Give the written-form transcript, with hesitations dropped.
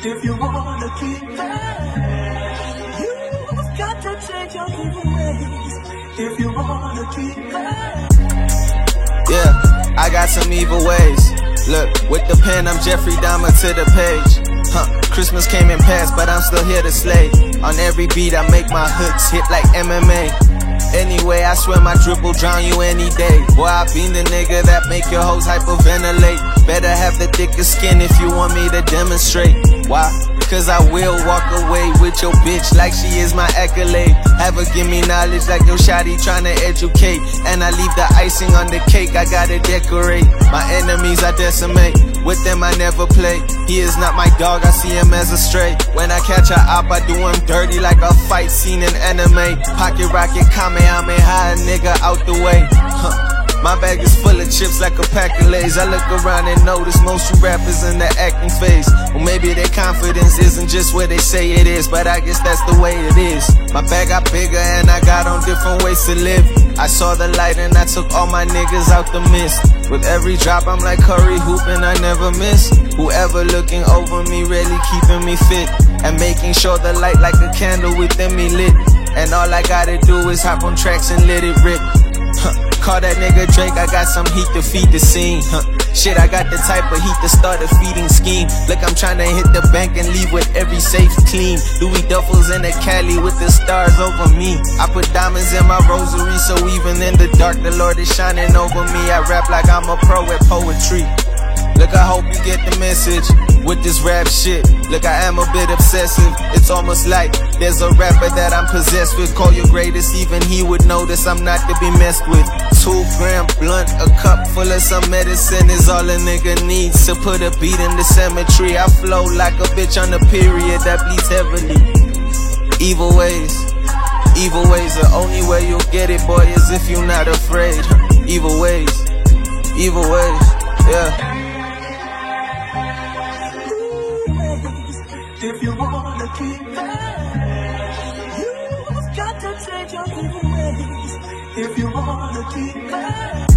If you wanna keep that, you've got to change your evil ways. If you wanna keep that. Yeah, I got some evil ways. Look, with the pen, I'm Jeffrey Dahmer to the page. Christmas came and passed, but I'm still here to slay. On every beat, I make my hooks hit like MMA. Anyway, I swear my drip will drown you any day. Boy, I been the nigga that make your hoes hyperventilate. Better have the thicker skin if you want me to demonstrate. Why? Cause I will walk away with your bitch like she is my accolade. Have her give me knowledge like your shawty tryna educate. And I leave the icing on the cake, I gotta decorate. My enemies I decimate, with them I never play. He is not my dog, I see him as a stray. When I catch a op, I do him dirty like a fight scene in anime. Pocket rocket, Kamehameha, a nigga out the way. My bag is full of chips like a pack of Lays. I look around and notice most you rappers in the acting phase. Well, maybe their confidence isn't just where they say it is, but I guess that's the way it is. My bag got bigger and I got on different ways to live. I saw the light and I took all my niggas out the mist. With every drop I'm like Curry hooping, I never miss. Whoever looking over me really keeping me fit, and making sure the light like a candle within me lit. And all I gotta do is hop on tracks and let it rip. Call that nigga Drake, I got some heat to feed the scene. Shit, I got the type of heat to start a feeding scheme. Look, I'm tryna hit the bank and leave with every safe clean. Louis Duffels in the Cali with the stars over me. I put diamonds in my rosary, so even in the dark, the Lord is shining over me. I rap like I'm a pro at poetry. Look, I hope you get the message with this rap shit. Look, I am a bit obsessive. It's almost like there's a rapper that I'm possessed with. Call your greatest, even he would notice I'm not to be messed with. 2-gram blunt, a cup full of some medicine is all a nigga needs to put a beat in the cemetery. I flow like a bitch on a period that bleeds heavily. Evil ways, the only way you'll get it, boy, is if you're not afraid. Evil ways, yeah. If you wanna keep that, you've got to change your evil ways. If you wanna keep that.